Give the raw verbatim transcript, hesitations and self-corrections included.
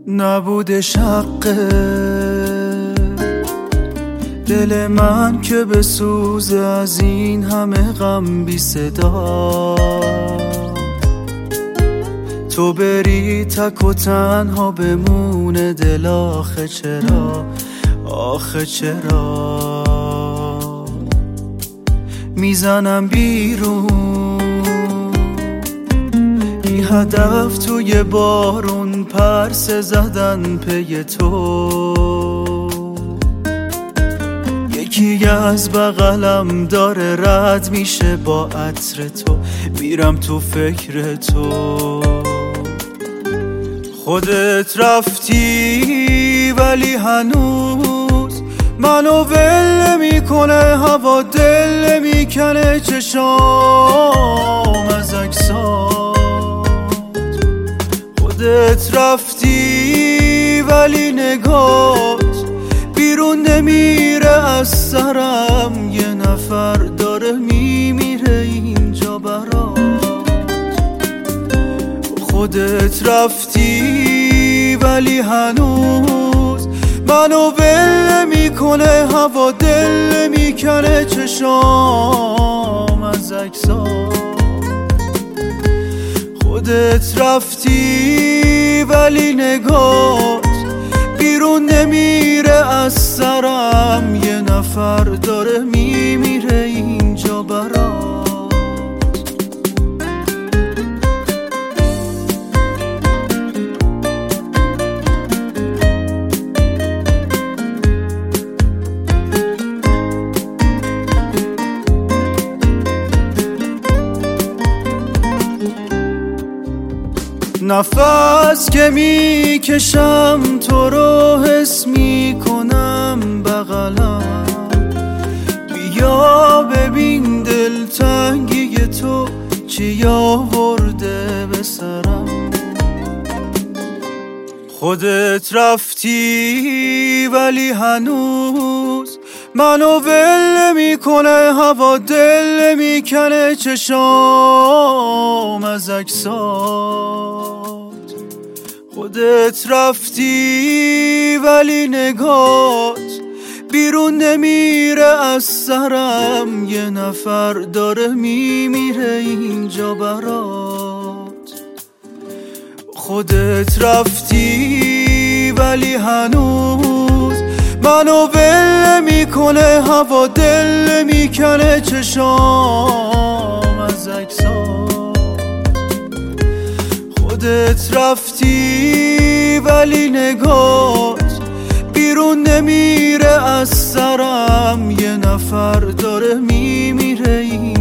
نبودش حقه دل من که بسوزه از این همه غم بی صدا. تو بری تک و تنها بمونه دل، آخه چرا آخه چرا میزنم بیرون بی هدف توی بارون، پرسه زدن پی تو. یکی از بغلم داره رد میشه با عطر تو، میرم تو فکر تو. خودت رفتی ولی هنوز منو ول میکنه هوا، دل میکنه چشام از عکسات. خودت رفتی ولی نگات بیرون نمیره از سرم، یه نفر داره میمیره اینجا برات. خودت رفتی ولی هنوز منو ول میکنه هوا، دل میکنه چشام از عکسات. خودت رفتی ولی نگات بیرون نمیره از سرم، یه نفر داره میمیره اینجا برات. نفس که میکشم تو رو حس میکنم بغلم، بیا ببین دلتنگی تو چی آورده به سرم. خودت رفتی ولی هنوز منو ول میکنه هوا، دل میکنه چشام از عکسات. خودت رفتی ولی نگات بیرون نمیره از سرم، یه نفر داره میمیره اینجا برات. خودت رفتی ولی هنوز منو ول میکنه هوا، دل میکنه چشام از عکسات. خودت رفتی ولی نگات بیرون نمیره از سرم، یه نفر داره میمیره این